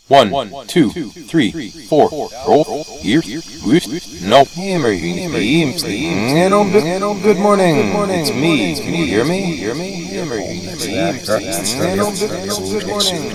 One, two, three, four. Roll. Here. No. Hammer. Good morning. It's me. Can you hear me? Hammer. Good morning.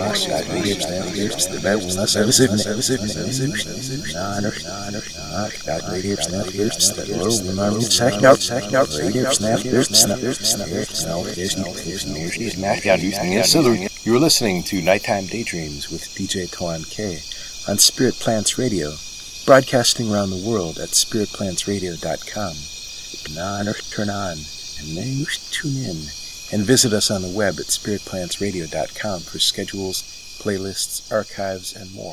You're listening to Nighttime Daydreams with DJ Kalan K on Spirit Plants Radio, broadcasting around the world at spiritplantsradio.com. Turn on, and then you tune in, and visit us on the web at spiritplantsradio.com for schedules, playlists, archives, and more.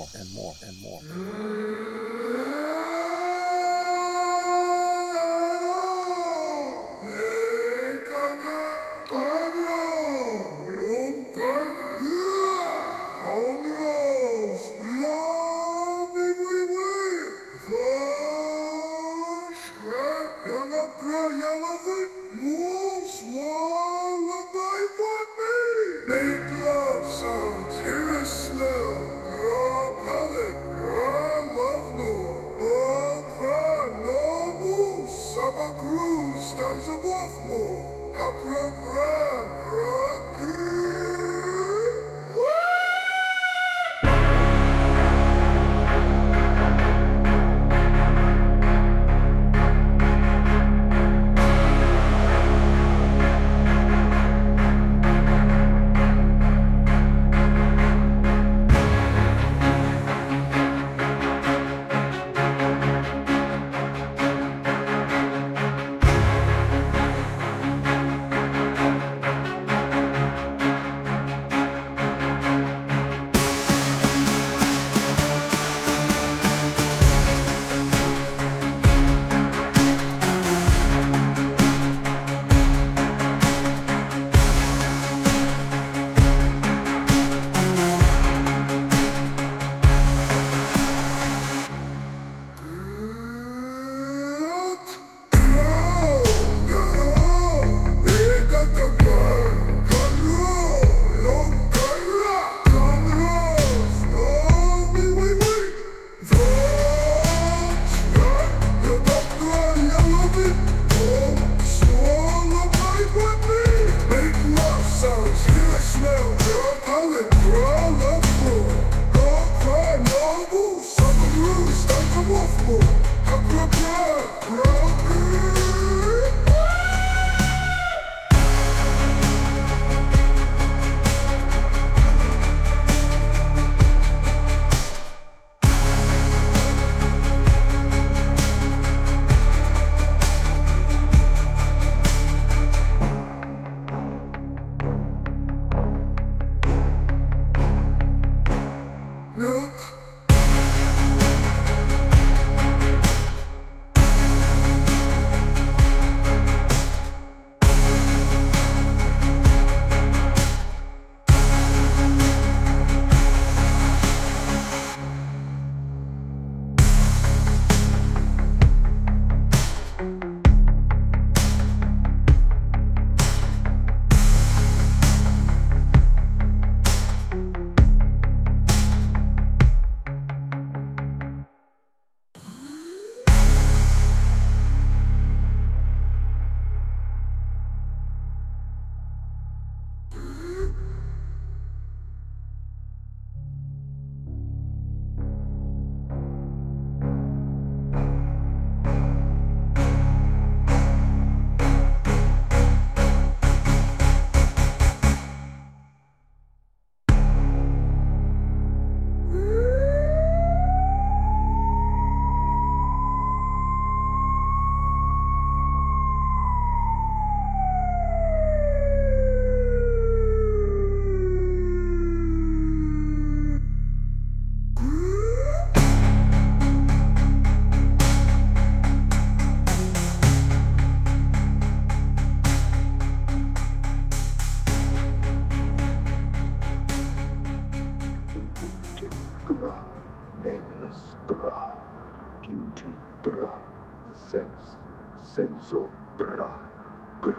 Senso, bra,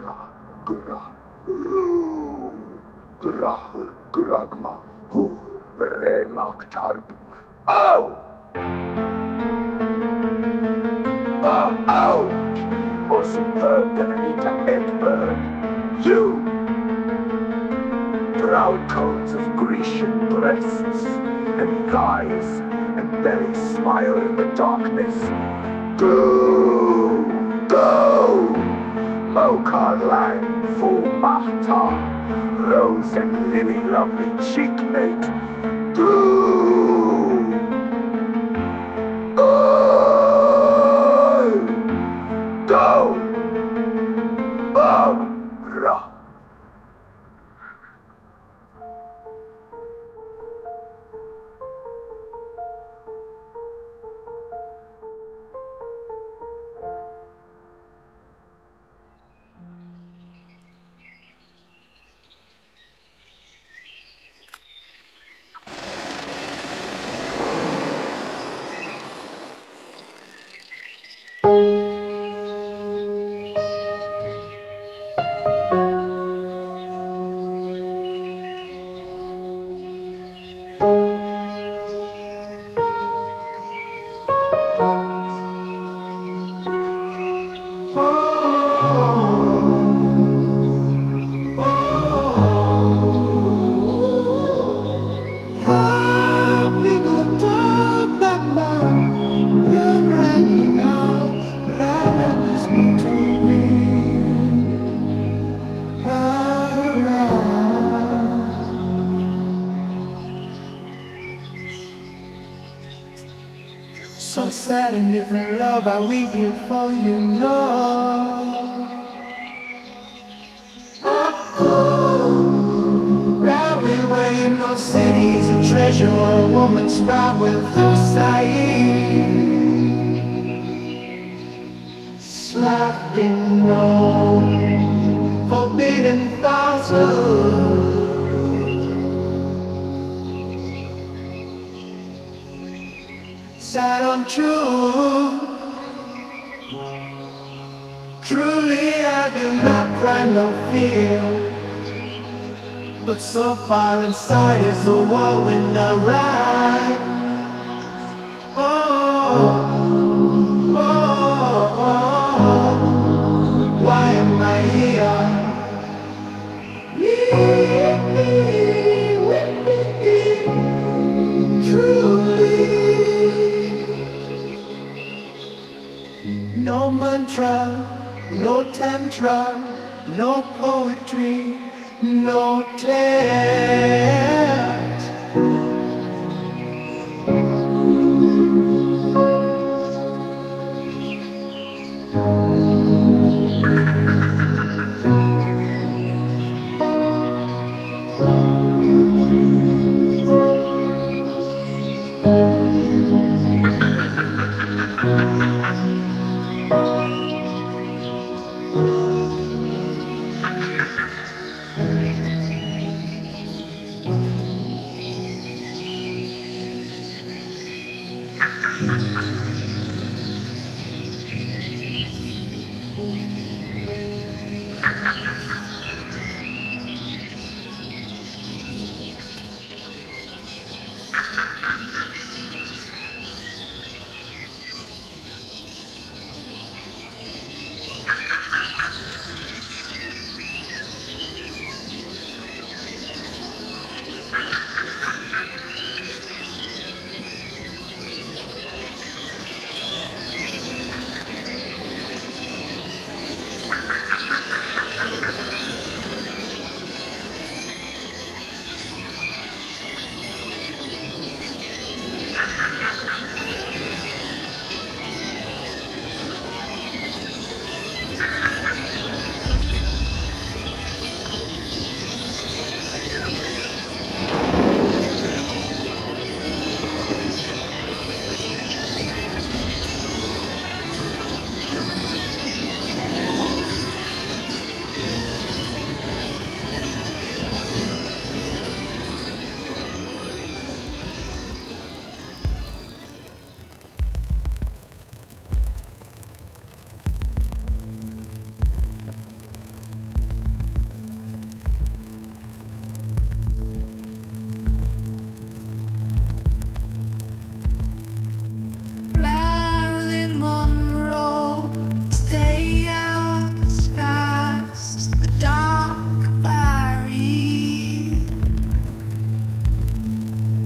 gragma, Remaktar. Oh! Oh! For superb Anita Edberg. You! Proud cones of Grecian breasts and thighs and belly smile in the darkness. Go! Go! Mokar Lang, Full Mahta, Rose and Lily lovely cheekmate. Go! Oh! Go! Oh! Ra! So sad and different love I weep here for you know. Everywhere you know city's a treasure or a woman's proud with her sight. Slapped in no forbidden thoughts. Sad untrue. Truly I do not cry no fear. But so far inside is the war when I ride. Oh, oh, oh, why am I here? Truly, no mantra, no tantra, no poetry. No tears.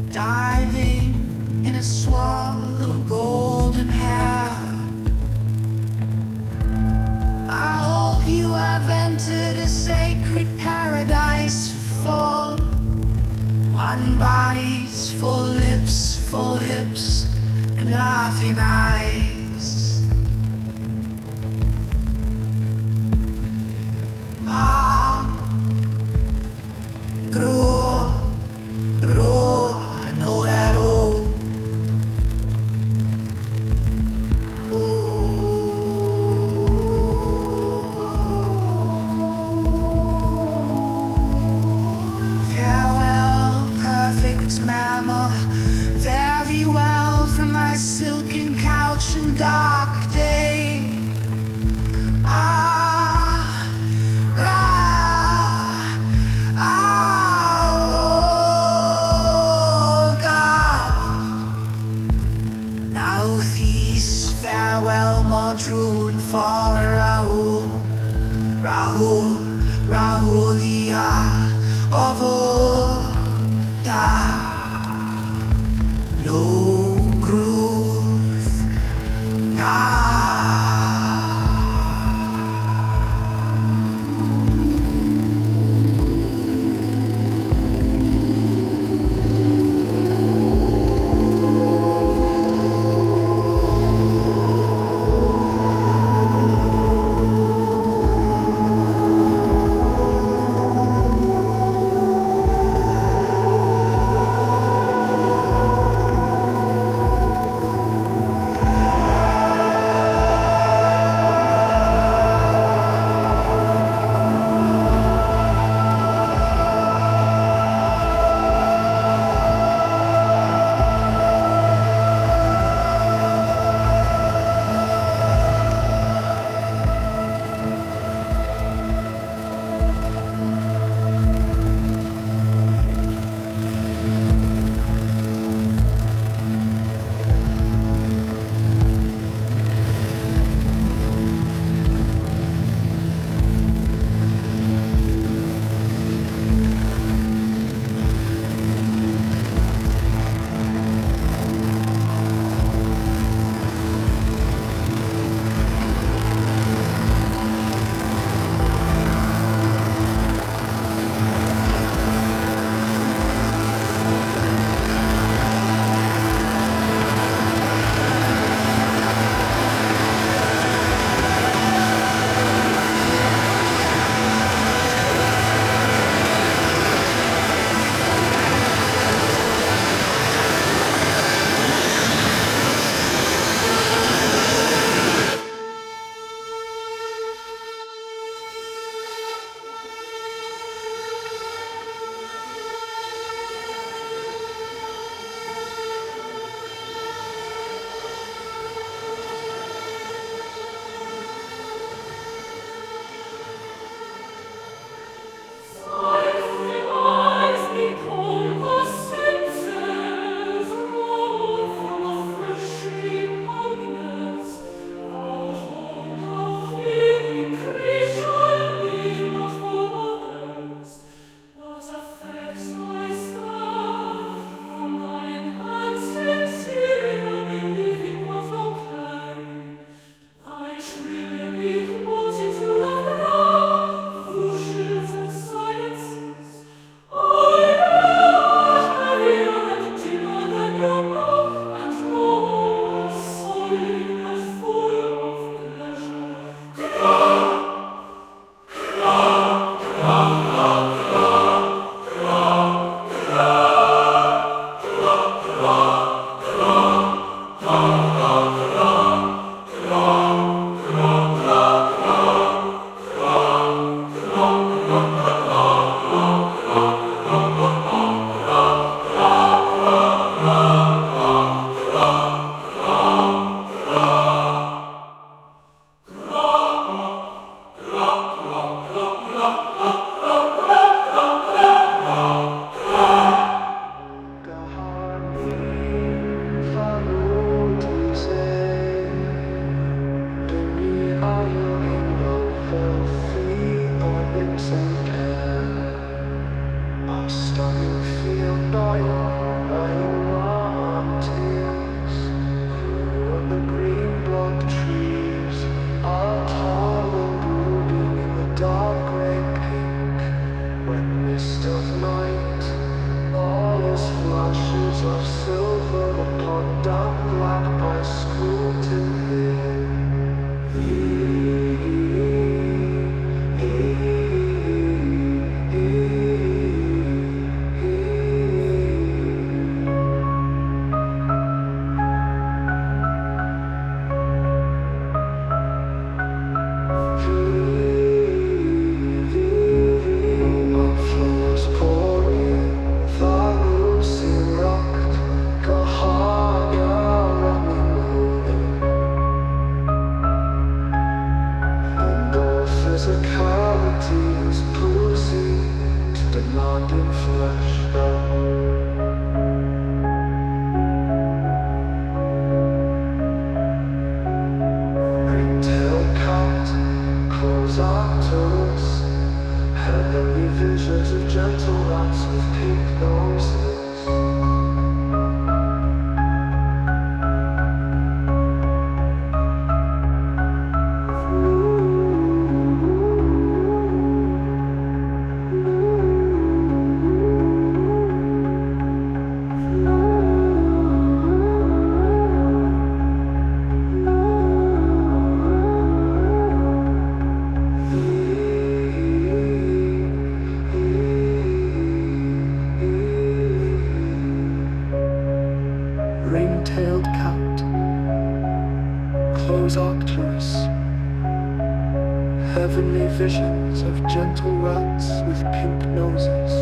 diving in a swirl of golden hair. I hope you have entered a sacred paradise full. One bodies, full lips, full hips, and laughing eyes. Grow, I know that old. Farewell, perfect mammal. Very well from my silken couch and dark day. Farewell, Madru, and for Rahul, the of no growth. I'm starting to feel dying. ring-tailed cat, close Arcturus, heavenly visions of gentle rats with pink noses.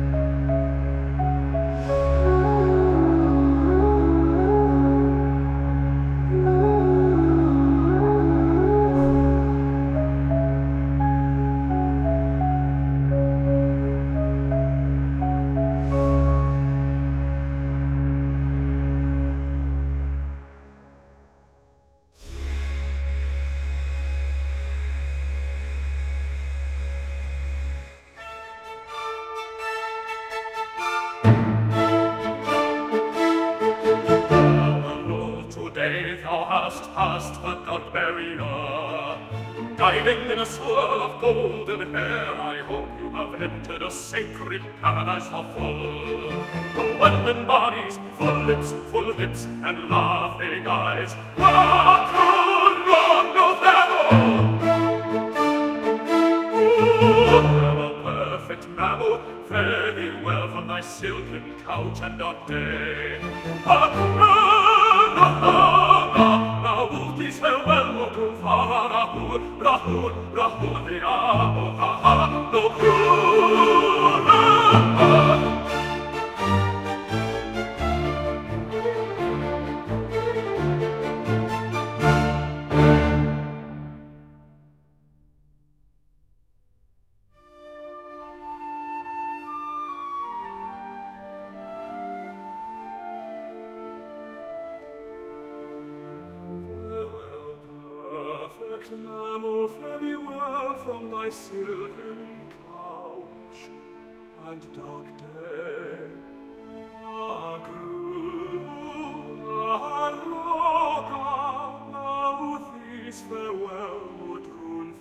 Diving in a swirl of golden hair, I hope you have entered a sacred paradise of full. Women bodies, full lips, and laughing eyes. What could wrong of them all? A perfect mammal, fare thee well from thy silken couch and dark day. Now please farewell, O Rahul, the no Mammal, fare thee well from thy silken couch and dark day. Now these farewell would rule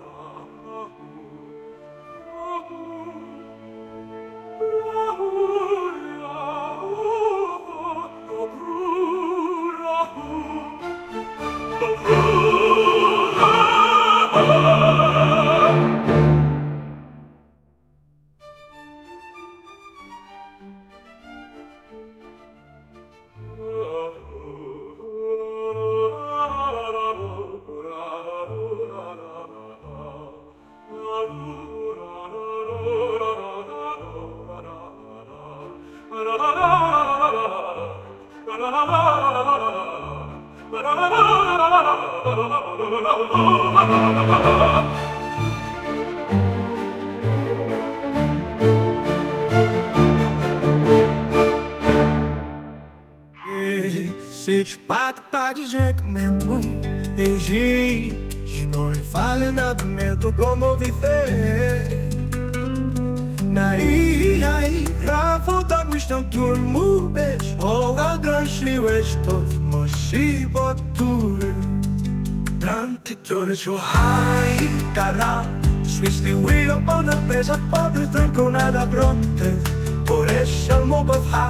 Six patatas de comendo, existe, não fale nada medo como viver. Na ilha, a volta questão turmo, beijo, ou a grande estou, mochi boture. Tanto todos o high, cara, Swiss the wheel on the pesa pobre, tranco nada bronte, por isso eu me bafar.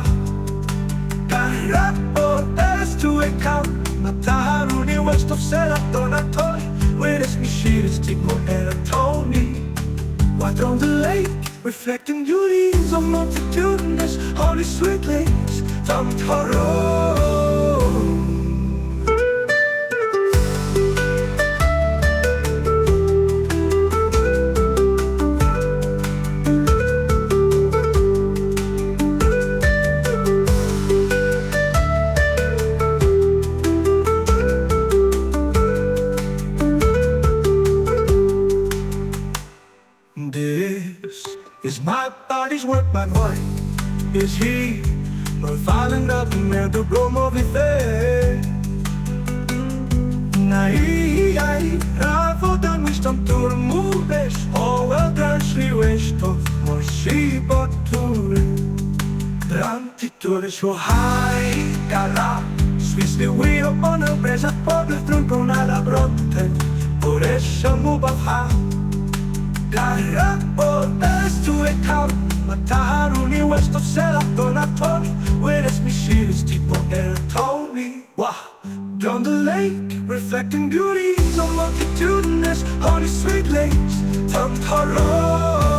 Carapos to a count, Mataruni west of Serotonin, where is me shit is tipo Tony. Water on the lake, reflecting beauties of multitudinous holy sweet lakes, from Toro. Is my body's work, my boy? Is he more violent up the man to go more viver? Naí, a volta no estão turmubes, ou a grande estou, mochi boture. Durante todos o high, cara, Swiss the wheel on a presa pobre, tronco nada brote, por isso me bafar. Carapos to a count, Mataruni west of Serotonin, where is me shit is tipo Tony. Wow, down the lake, reflecting beauties of multitudinous holy sweet lakes, from Toro.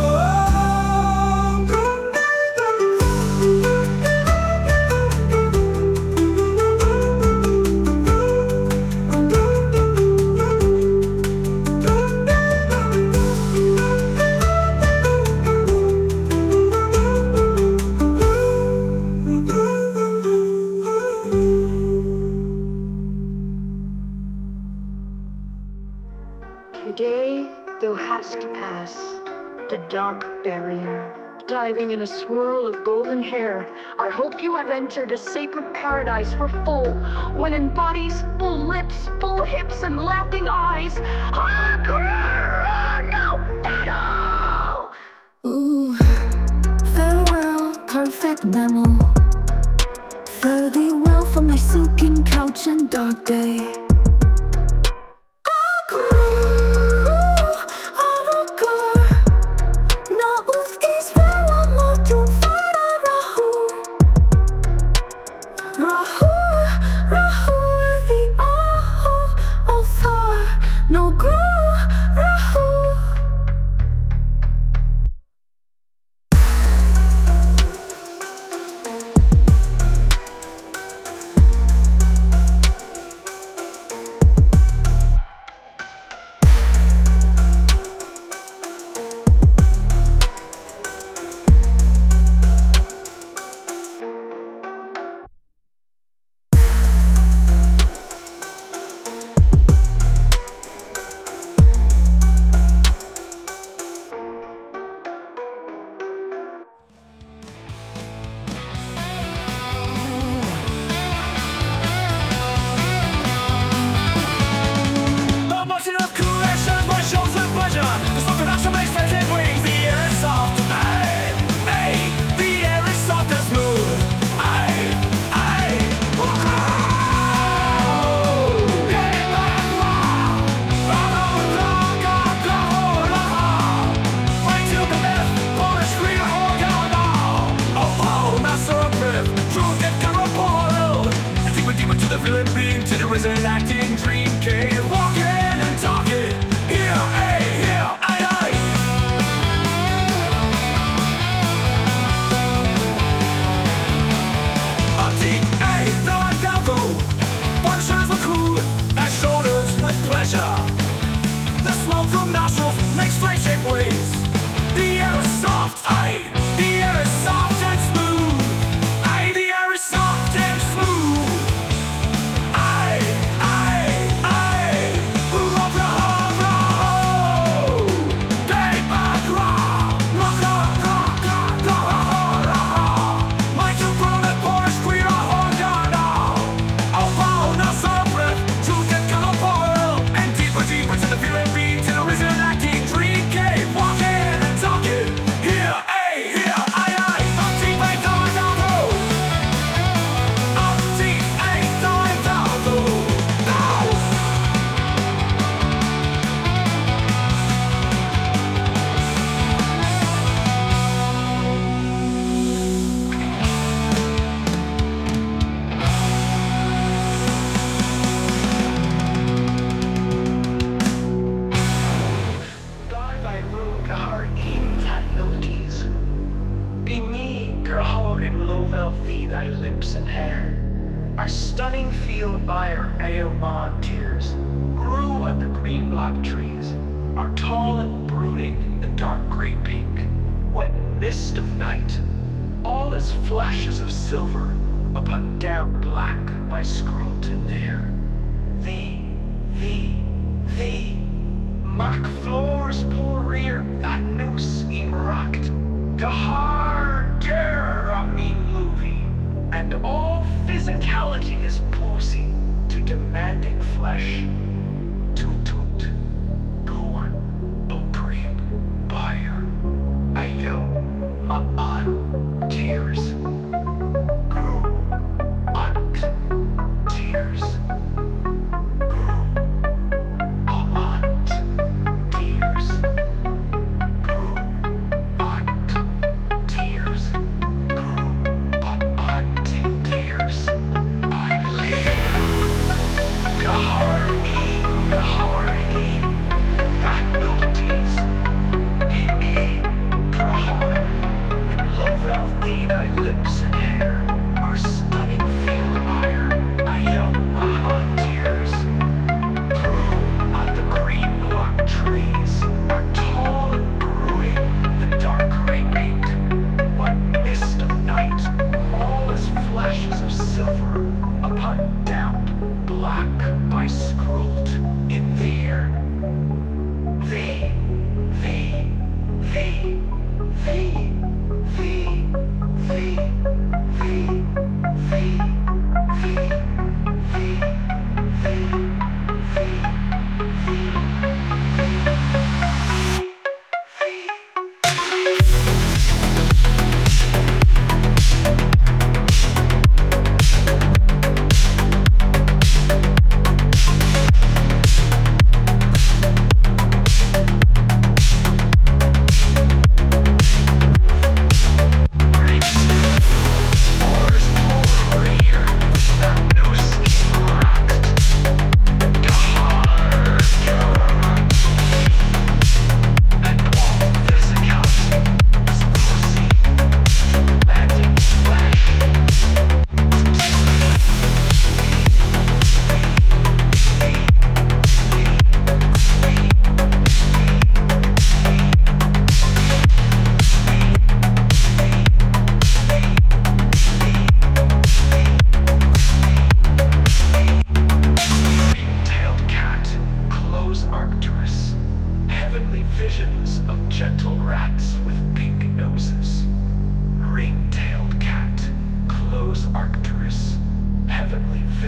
has to pass the dark barrier. Diving in a swirl of golden hair, I hope you have entered a sacred paradise for full, when in bodies, full lips, full hips, and laughing eyes. No! Ooh, farewell, perfect memo. Fare thee well from my silken couch and dark day.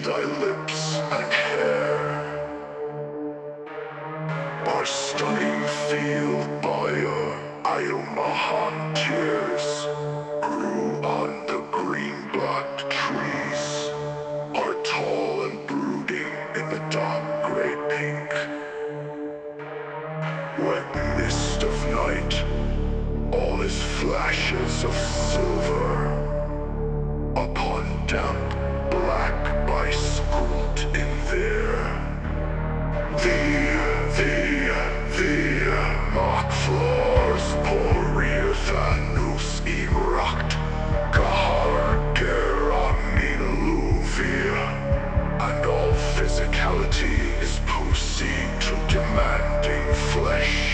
thy lips and hair. By stunning field buyer, Ilmahan tears grew on the green-black trees, are tall and brooding in the dark gray pink. Wet mist of night, all is flashes of silver, upon damp black by scrut in there. The mock floors porir thanus imracht, Gahar Geramin Luvia, and all physicality is pussy to demanding flesh.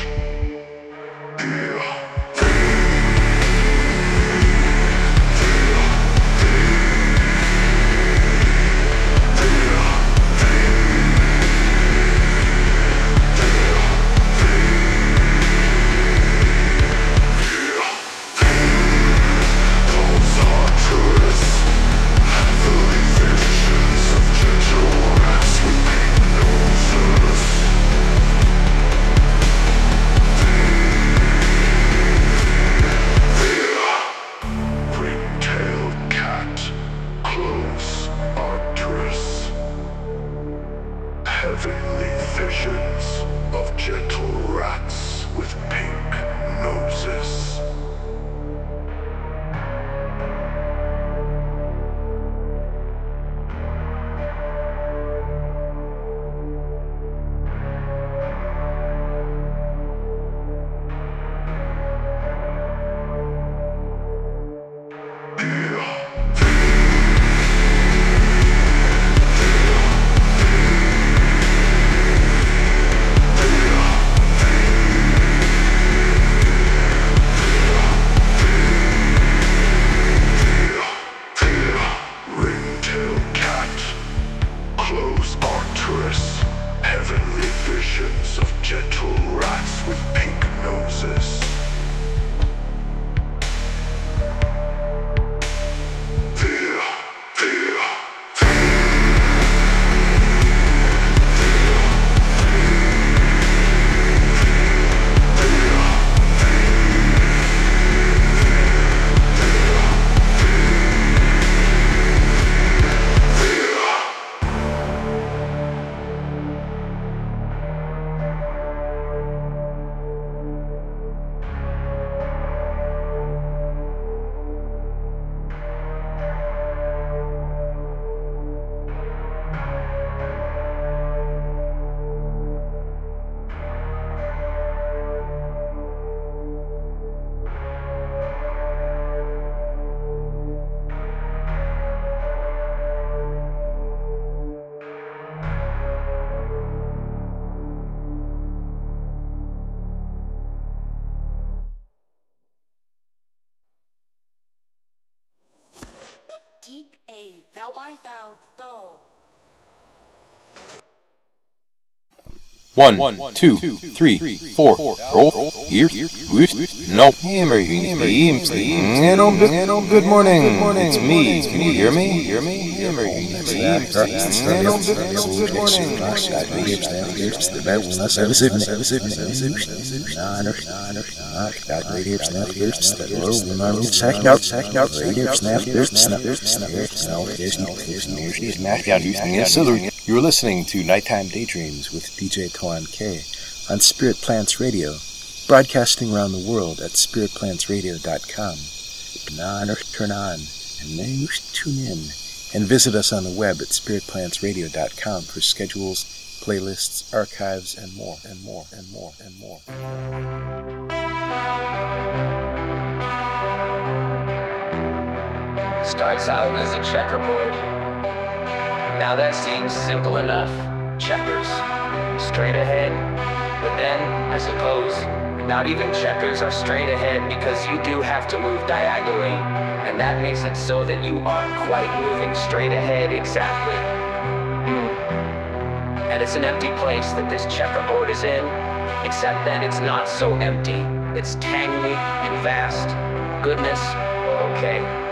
Heavenly visions of gentle rats with pink noses. Heavenly visions of gentle rats with pink noses. Geek A, thou art thou, though. 1, 2, 3, 4. Roll. Here. No. Hammer. Good morning. It's me. Can you hear me? Hammer. Good morning. You're listening to Nighttime Daydreams with DJ Toan K on Spirit Plants Radio, broadcasting around the world at spiritplantsradio.com. Turn on, and then you tune in, and visit us on the web at spiritplantsradio.com for schedules, playlists, archives, and more. Starts out as a checkerboard. Now that seems simple enough. Checkers. Straight ahead. But then, I suppose, not even checkers are straight ahead because you do have to move diagonally. And that makes it so that you aren't quite moving straight ahead exactly. And it's an empty place that this checkerboard is in, except that it's not so empty. It's tangy and vast. Goodness, okay.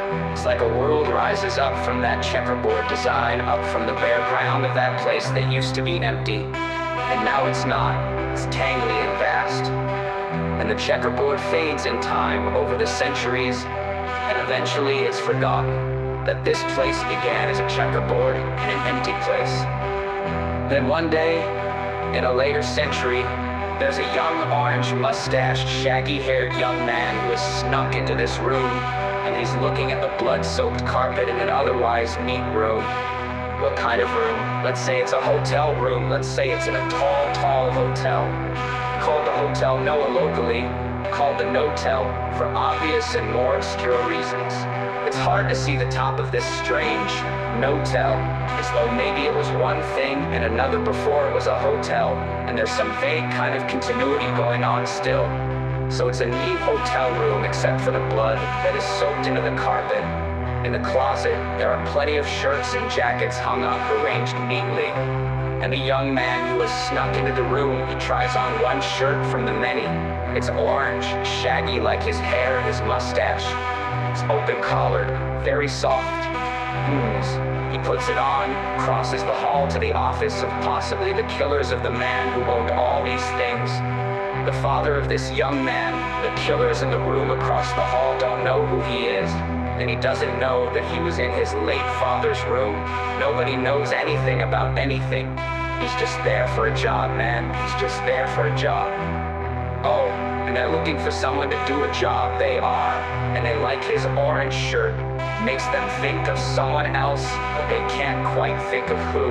It's like a world rises up from that checkerboard design, up from the bare ground of that place that used to be empty. And now it's not. It's tangly and vast. And the checkerboard fades in time over the centuries, and eventually it's forgotten that this place began as a checkerboard in an empty place. Then one day, in a later century, there's a young orange-mustached, shaggy-haired young man who has snuck into this room, and he's looking at the blood-soaked carpet in an otherwise neat room. What kind of room? Let's say it's a hotel room. Let's say it's in a tall, tall hotel. Called the Hotel Noah locally, called the No-Tel, for obvious and more obscure reasons. It's hard to see the top of this strange no-tel, as though maybe it was one thing and another before it was a hotel, and there's some vague kind of continuity going on still. So it's a neat hotel room except for the blood that is soaked into the carpet. In the closet, there are plenty of shirts and jackets hung up, arranged neatly. And the young man who has snuck into the room, he tries on one shirt from the many. It's orange, shaggy like his hair and his mustache. It's open-collared, very soft. He puts it on, crosses the hall to the office of possibly the killers of the man who owned all these things. The father of this young man, the killers in the room across the hall don't know who he is. And he doesn't know that he was in his late father's room. Nobody knows anything about anything. He's just there for a job, man. He's just there for a job. Oh, and they're looking for someone to do a job. They are. And they like his orange shirt. Makes them think of someone else, but they can't quite think of who.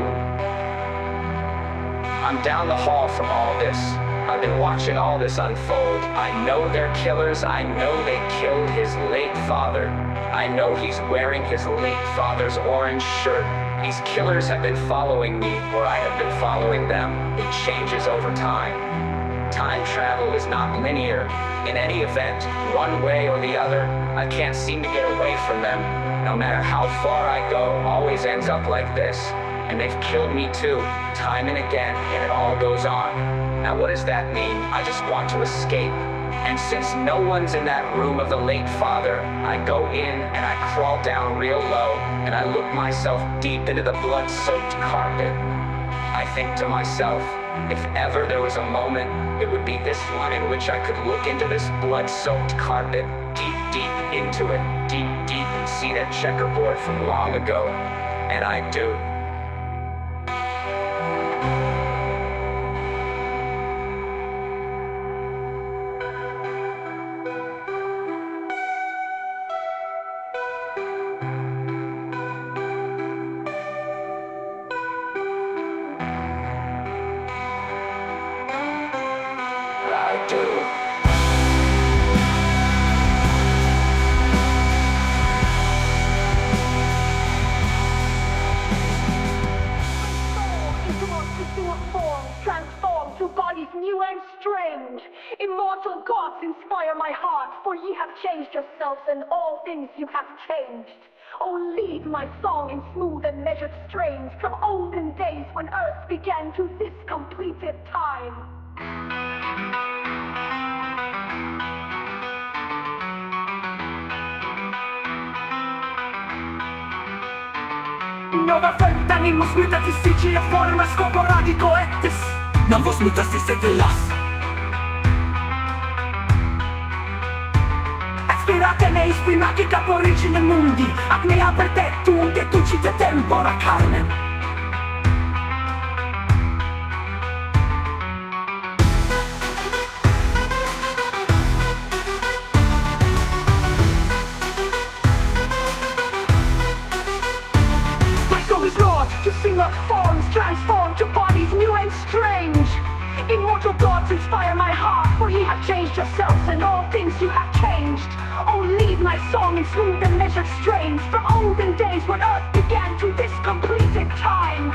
I'm down the hall from all this. I've been watching all this unfold. I know they're killers. I know they killed his late father. I know he's wearing his late father's orange shirt. These killers have been following me, or I have been following them. It changes over time. Time travel is not linear. In any event, one way or the other, I can't seem to get away from them. No matter how far I go, always ends up like this. And they've killed me too, time and again, and it all goes on. Now what does that mean? I just want to escape. And since no one's in that room of the late father, I go in and I crawl down real low, and I look myself deep into the blood-soaked carpet. I think to myself, if ever there was a moment, it would be this one in which I could look into this blood-soaked carpet, deep, deep into it, deep, deep, and see that checkerboard from long ago. And I do. Immortal gods inspire my heart, for ye have changed yourselves, and all things you have changed. Oh, lead my song in smooth and measured strains, from olden days when earth began to this completed time. Nova oferta mimo smutać z sieci, forma sporadico etis. Nowo smutać z las. Aspirate nei spinati caporigine mundi, apnea perpetuum deducite tempora carnem. My soul is lost to singular forms, transformed to bodies new and strange. Immortal gods inspire my heart, for ye have changed yourselves, and all things you have changed. Oh, lead my song in smooth and measured strains, from olden days when earth began to this completed time.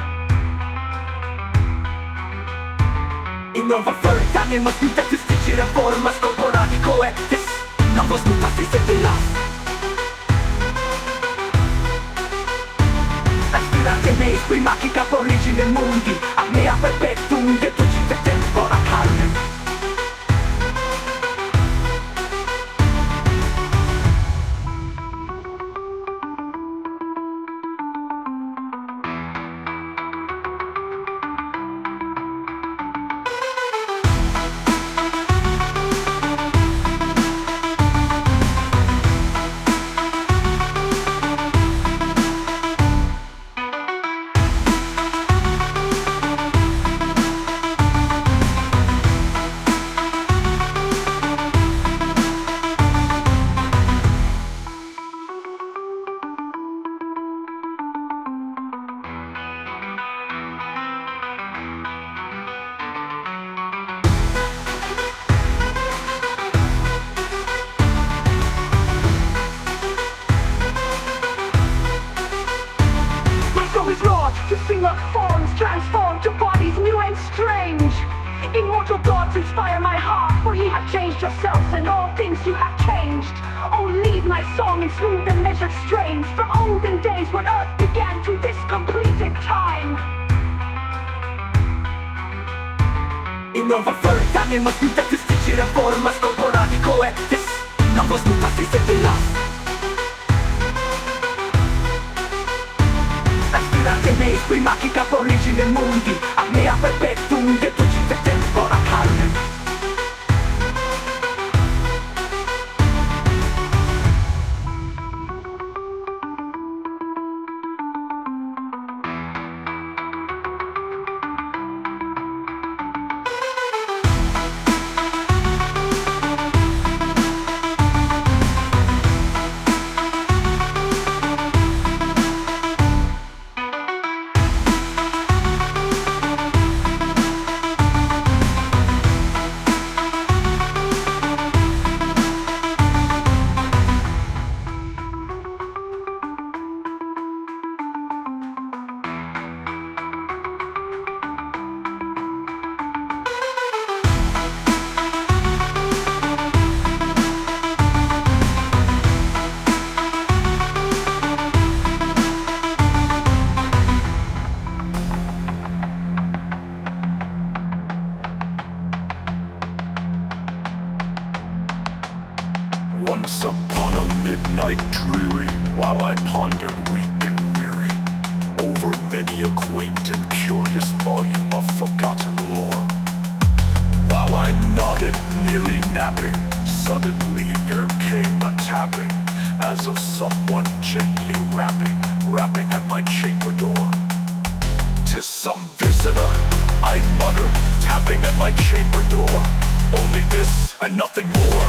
Innova oferta mimo smutać z sieci, reforma sporadico etis. Nowo smutać z las. Aspirate nei spinati caporigine mundi, apnea perpetuum deducite tempora carnem. morphing of forms transformed to bodies new and strange. Immortal gods inspire my heart, for ye have changed yourselves, and all things you have changed. Oh, lead my song in smooth and measured strains, from olden days when earth began to this completed time. I nowa forma nie ma sintetycznych reformas corporali coetes. Novos mutatis et las. Aspirante meis qui magica origine mundi, a mea perpetuum deducite tempora carne. Once upon a midnight dreary, while I pondered weak and weary over many a quaint and curious volume of forgotten lore. While I nodded, nearly napping, suddenly there came a tapping, as of someone gently rapping at my chamber door. "'Tis some visitor," I muttered, tapping at my chamber door. "Only this and nothing more."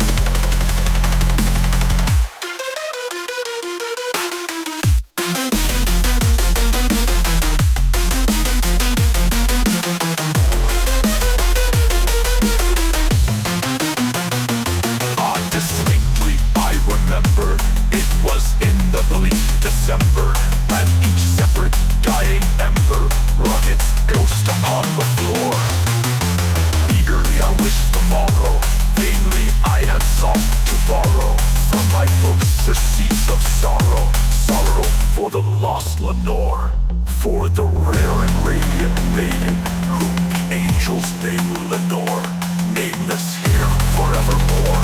December, and each separate dying ember wrought its ghost upon the floor. Eagerly I wished tomorrow, vainly I had sought to borrow from my books surcease of sorrow, sorrow for the lost Lenore, for the rare and radiant maiden whom the angels name Lenore, nameless here forevermore.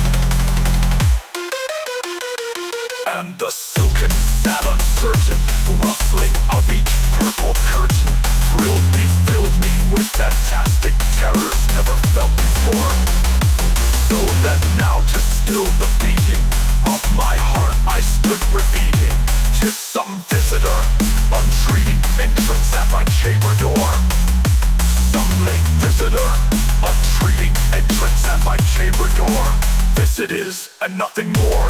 And the silken, sad, uncertain rustling of each purple curtain filled me with fantastic terrors never felt before. So that now to still the beating of my heart I stood repeating, "'Tis some visitor, untreating entrance at my chamber door." Some late visitor, untreating entrance at my chamber door. This it is, and nothing more.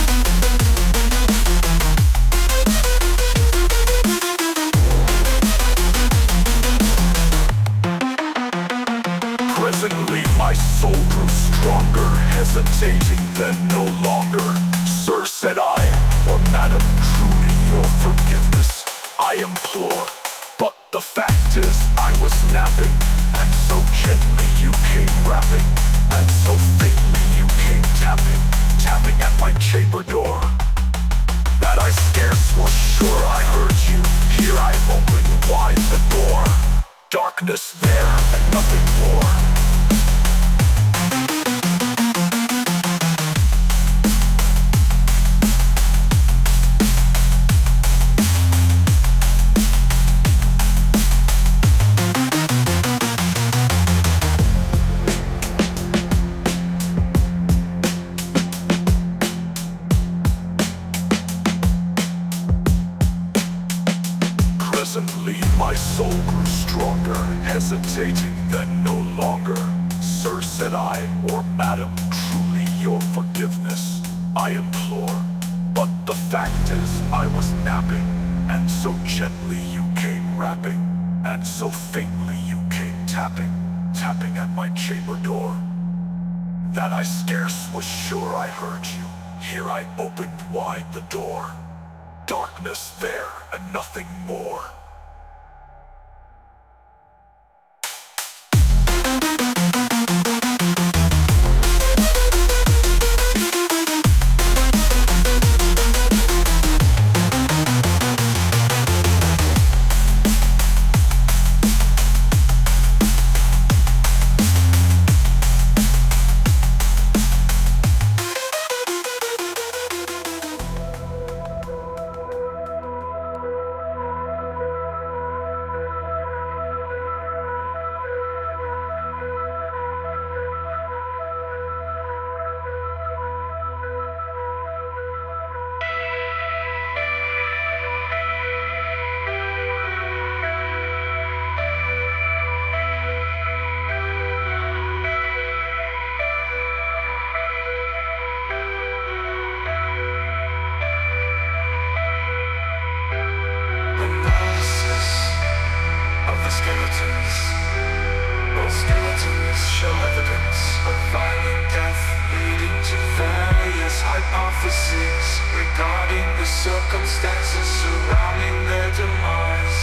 Presently my soul grew stronger, hesitating then no longer. "Sir," said I, "or madam, truly your forgiveness I implore. But the fact is I was napping, and so gently you came rapping, and so faintly you came tapping at my chamber door, that I scarce was sure I heard you. Here I opened wide the door. Darkness there and nothing more." Presently my soul grew stronger, hesitating then no longer. "Sir," said I, "or madam, truly your forgiveness I implore. But the fact is I was napping, and so gently you came rapping, and so faintly you came tapping at my chamber door, that I scarce was sure I heard you. Here I opened wide the door. Darkness there and nothing more." of violent death, leading to various hypotheses regarding the circumstances surrounding their demise.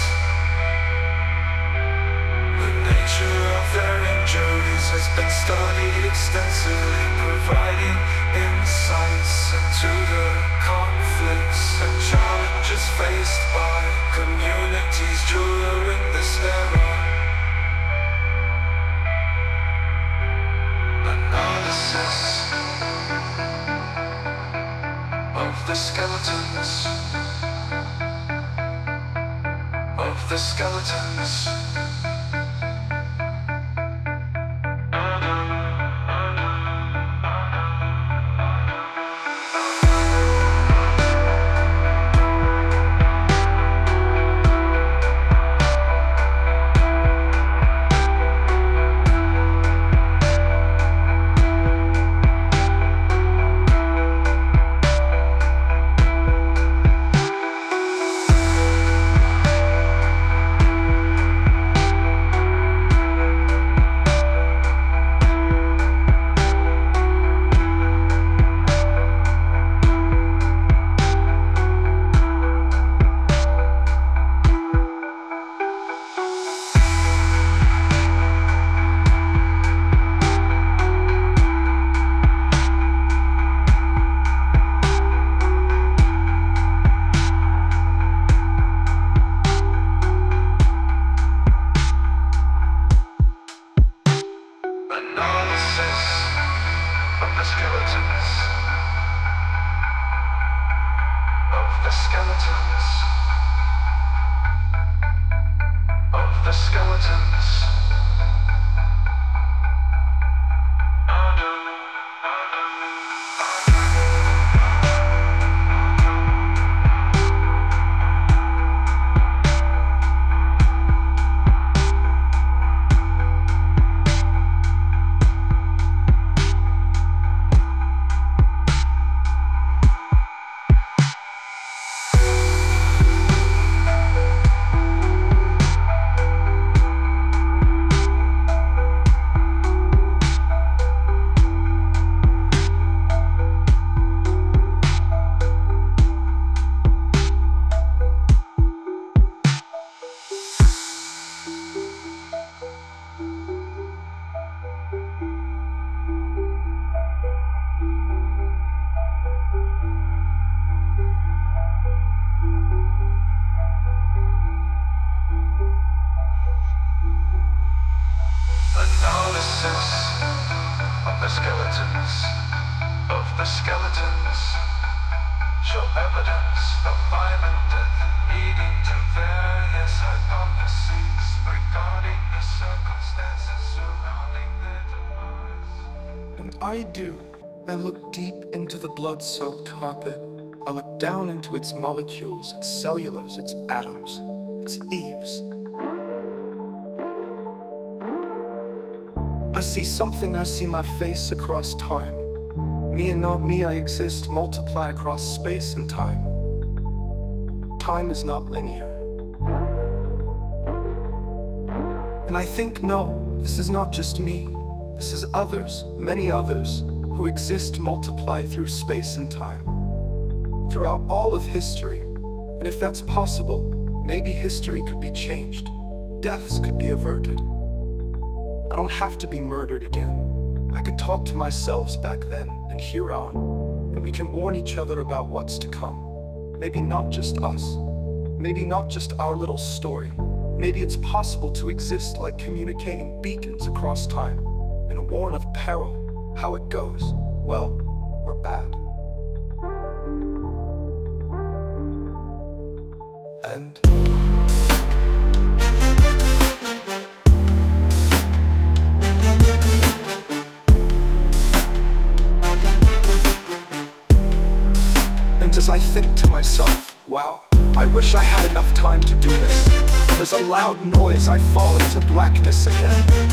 The nature of their injuries has been studied extensively, providing insights into the conflicts and challenges faced by communities during this era. Analysis of the skeletons, of the skeletons. I do. I look deep into the blood-soaked carpet. I look down into its molecules, its cellulars, its atoms, its leaves. I see something, I see my face across time. Me and not me, I exist, multiply across space and time. Time is not linear. And I think, no, this is not just me. This is others, many others, who exist, multiply through space and time. Throughout all of history. And if that's possible, maybe history could be changed. Deaths could be averted. I don't have to be murdered again. I could talk to myself back then and here on. And we can warn each other about what's to come. Maybe not just us. Maybe not just our little story. Maybe it's possible to exist like communicating beacons across time. And warn of peril, how it goes, well or bad. And as I think to myself, wow, I wish I had enough time to do this. There's a loud noise, I fall into blackness again.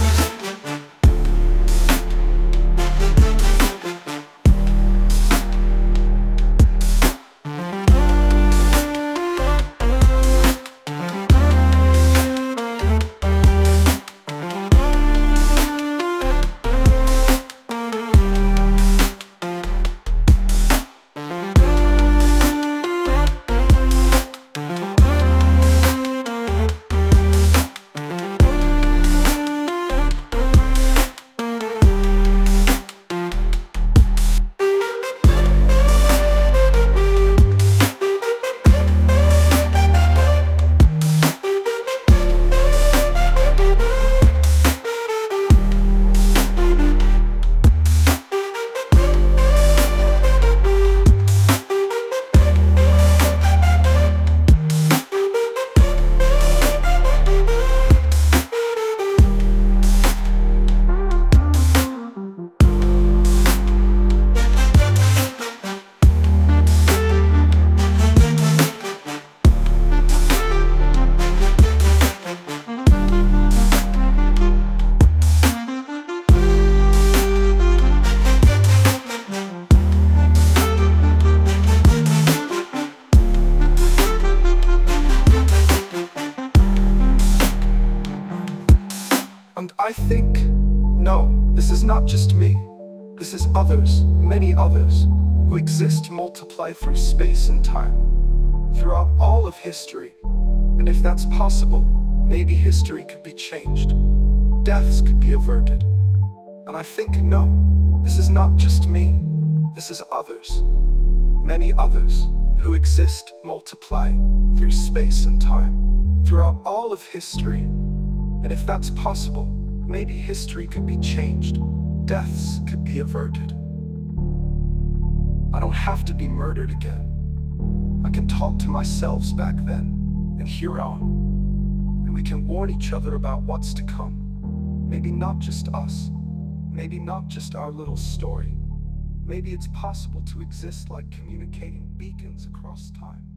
I think, no, this is not just me. This is others, many others, who exist multiplied through space and time, throughout all of history. And if that's possible, maybe history could be changed. Deaths could be averted. And I think, no, this is not just me. This is others, many others, who exist multiplied through space and time, throughout all of history. And if that's possible, maybe history could be changed. Deaths could be averted. I don't have to be murdered again. I can talk to myself back then and here on. And we can warn each other about what's to come. Maybe not just us. Maybe not just our little story. Maybe it's possible to exist like communicating beacons across time.